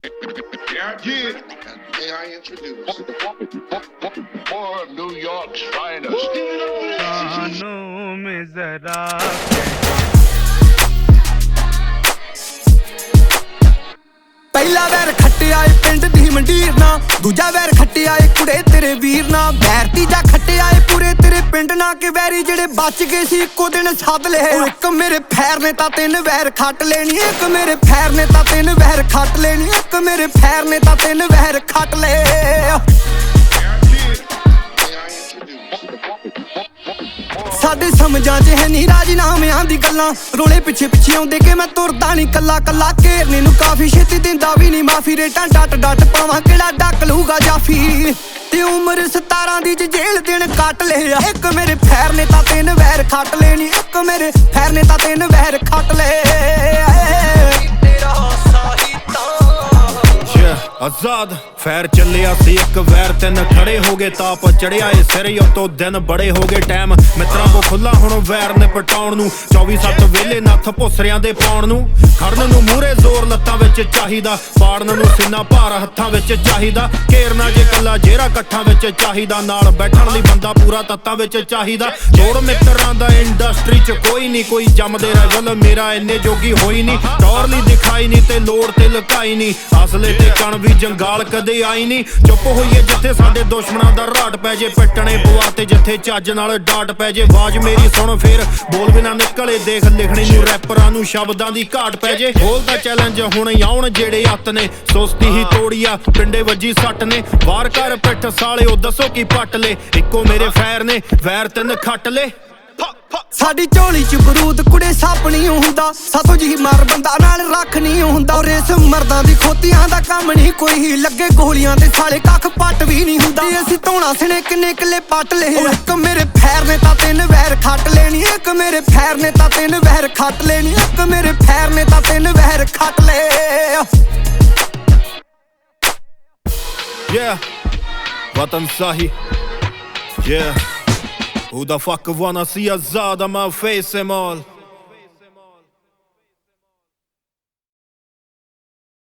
Yeah. May I introduce more of New York's finest? कानों में जरा ਪਹਿਲਾ ਵੈਰ ਖੱਟਿਆ ਏ ਪਿੰਡ ਦੀ ਮੰਡੀਰ ਨਾ, ਦੂਜਾ ਵੈਰ ਖੱਟਿਆ ਏ ਕੁੜੇ ਤੇਰੇ ਵੀਰ ਨਾ, ਵੈਰ ਤੀਜਾ ਖੱਟਿਆ ਏ ਪੂਰੇ ਤੇਰੇ ਪਿੰਡ ਨਾ। ਕਿ ਵੈਰੀ ਜਿਹੜੇ ਬਚ ਗਏ ਸੀ ਇੱਕੋ ਦਿਨ ਸੱਦ ਲਏ। ਇੱਕ ਮੇਰੇ ਫੈਰ ਨੇ ਤਾਂ ਤਿੰਨ ਵੈਰ ਖੱਟ ਲੈਣੀ, ਇੱਕ ਮੇਰੇ ਫੈਰ ਨੇ ਤਾਂ ਤਿੰਨ ਵੈਰ ਖੱਟ ਲੈਣੀ, ਇੱਕ ਮੇਰੇ ਫੈਰ ਨੇ ਤਾਂ ਤਿੰਨ ਵੈਰ ਖੱਟ ਲਏ। ਸਾਡੇ ਸਮਝਾਂ 'ਚ ਹੈ ਨੀ ਰਾਜੀਨਾਮਿਆਂ ਦੀ ਗੱਲਾਂ, ਰੋਲੇ ਪਿੱਛੇ ਪਿੱਛੇ ਆਉਂਦੇ ਕਿ ਮੈਂ ਤੁਰਦਾ ਨੀ ਕੱਲਾ ਕੱਲਾ। ਘੇਰਨੇ ਨੂੰ ਕਾਫੀ ਛੇਤੀ ਦਿੰਦਾ ਵੀ ਨੀ ਮਾਫੀ, ਰੇਟਾਂ ਡੱਟ ਡੱਟ ਪਾਵਾਂ ਕਿਹੜਾ ਡੱਕ ਲੂਗਾ ਜਾਫੀ। ਤੇ ਉਮਰ 17 ਦੀ ਜੇਲ੍ਹ ਦਿਨ ਕੱਟ ਲਿਆ। ਇੱਕ ਮੇਰੇ ਫੈਰ ਨੇ ਤਾਂ ਤਿੰਨ ਵੈਰ ਖੱਟ ਲੈਣੀ, ਇੱਕ ਮੇਰੇ ਫੈਰ ਨੇ ਤਾਂ ਤਿੰਨ ਵੈਰ ਖੱਟ ਲਏ। ਆਜ਼ਾਦ ਫੈਰ ਚੱਲਿਆ ਸੀ ਇੱਕ ਵੈਰ, ਤਿੰਨ ਖੜੇ ਹੋ ਗਏ ਤਾਪ ਚੜਿਆ ਏ ਸਿਰ, ਉਤੋਂ ਦਿਨ ਬੜੇ ਹੋ ਗਏ ਟਾਈਮ ਮਿੱਤਰਾਂ ਕੋ ਖੁੱਲਾ ਹੁਣ ਵੈਰ ਨੇ ਪਟਾਉਣ ਨੂੰ। 24/7 ਵੇਲੇ ਨੱਥ ਭੁਸਰਿਆਂ ਦੇ ਪਾਉਣ ਨੂੰ, ਖੜਨ ਨੂੰ ਮੂਹਰੇ ਜ਼ੋਰ ਲੱਤਾਂ ਵਿੱਚ ਚਾਹੀਦਾ, ਪਾੜਨ ਨੂੰ ਸੀਨਾ ਭਾਰ ਹੱਥਾਂ ਵਿੱਚ ਚਾਹੀਦਾ। ਘੇਰਨਾ ਜੇ ਕੱਲਾ ਜੇਰਾ ਇਕੱਠਾਂ ਵਿੱਚ ਚਾਹੀਦਾ, ਨਾਲ ਬੈਠਣ ਲਈ ਬੰਦਾ ਪੂਰਾ ਤੱਤਾਂ ਵਿੱਚ ਚਾਹੀਦਾ। ਜੋੜ ਮਿੱਤਰਾਂ ਦਾ ਇੰਡਸਟਰੀ 'ਚ ਕੋਈ ਨਹੀਂ, ਕੋਈ ਜੰਮਦੇ ਰਜਲ ਮੇਰਾ ਇੰਨੇ ਜੋਗੀ ਹੋਈ ਨਹੀਂ। ਟੌਰ ਲਈ ਦਿਖਾਈ ਨਹੀਂ ਤੇ ਲੋੜ ਤੇ ਲੁਕਾਈ ਨਹੀਂ, ਅਸਲੇ ਤੇ ਕਣ ਵੀ ਜੰਗਾਲ ਕਦੇ ਆਈ ਨਹੀਂ। ਚੁੱਪ ਹੋਈਏ ਜਿੱਥੇ ਸਾਡੇ ਦੁਸ਼ਮਣਾਂ ਦਾ ਰਾਟ ਪੈ ਜੇ, ਪਿੱਟਣੇ ਪਵਾ ਤੇ ਜਿੱਥੇ ਚੱਜ ਨਾਲ ਡਾਟ ਪੈ ਜੇ। ਆਵਾਜ਼ ਮੇਰੀ ਸੁਣ ਫੇਰ ਬੋਲ ਬਿਨਾ ਨਿਕਲੇ, ਦੇਖ ਲਿਖਣੀ ਨੂੰ ਰੈਪਰਾਂ ਨੂੰ ਸ਼ਬਦਾਂ ਦੀ ਘਾਟ ਪੈ ਜੇ। ਬੋਲਦਾ ਚੈਲੰਜ ਹੁਣ ਆਉਣ ਜਿਹੜੇ ਅੱਤ ਨੇ, ਸੁਸਤੀ ਹੀ ਤੋੜੀਆ ਪਿੰਡੇ ਵੱਜੀ ਸੱਟ ਨੇ। ਵਾਰ ਕਰ ਪਿੱਠ ਸਾਲਿਓ ਦੱਸੋ ਕੀ ਪੱਟ ਲੇ, ਇੱਕੋ ਮੇਰੇ ਫੈਰ ਨੇ ਵੈਰ ਤਿੰਨ ਖੱਟ ਲੇ। ਸਾਡੀ ਝੋਲੀ 'ਚ ਬਰੂਦ ਕੁੜੇ ਸੱਪ ਨਹੀਂ ਹੁੰਦਾ, ਸਾਥੋਂ ਜੀ ਮਰ ਬੰਦਾ ਨਾਲ ਰੱਖ ਨਹੀਂ ਹੁੰਦਾ। ਔਰ ਇਸ ਮਰਦਾਂ ਦੀ ਖੋਤੀਆਂ ਦਾ ਕੰਮ ਨਹੀਂ ਕੋਈ ਹੀ, ਲੱਗੇ ਗੋਲੀਆਂ ਤੇ ਸਾਲੇ ਕੱਖ ਪੱਟ ਵੀ ਨਹੀਂ ਹੁੰਦਾ। ਅਸੀਂ ਧੋਣਾ ਸਣੇ ਕਿੰਨੇ ਕਿੱਲੇ ਪੱਟ ਲਏ। ਇੱਕ ਮੇਰੇ ਫੈਰ ਨੇ ਤਾਂ ਤਿੰਨ ਵੈਰ ਖੱਟ ਲੈਣੀ, ਇੱਕ ਮੇਰੇ ਫੈਰ ਨੇ ਤਾਂ ਤਿੰਨ ਵੈਰ ਖੱਟ ਲੈਣੀ, ਇੱਕ ਮੇਰੇ ਫੈਰ ਨੇ ਤਾਂ ਤਿੰਨ ਵੈਰ ਖੱਟ ਲਏ। Yeah, Vatan Sahi. Yeah, who the fuck wanna see Azad? I'ma face them all.